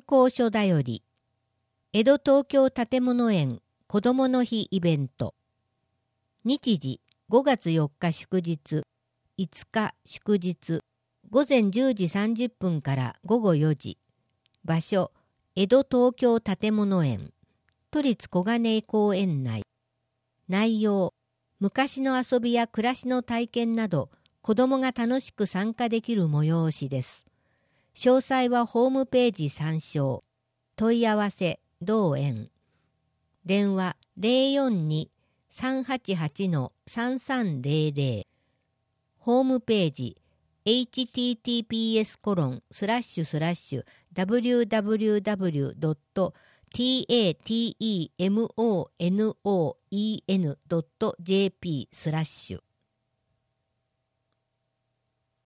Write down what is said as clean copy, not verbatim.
考書だより江戸東京建物園子どもの日イベント。日時5月4日祝日、5日祝日、午前10時30分から午後4時。場所、江戸東京建物園、都立小金井公園内。内容、昔の遊びや暮らしの体験など、子どもが楽しく参加できる催しです。詳細はホームページ参照。問い合わせ、同園。電話042-388-3300。ホームページ https://www.tatemonoen.jp/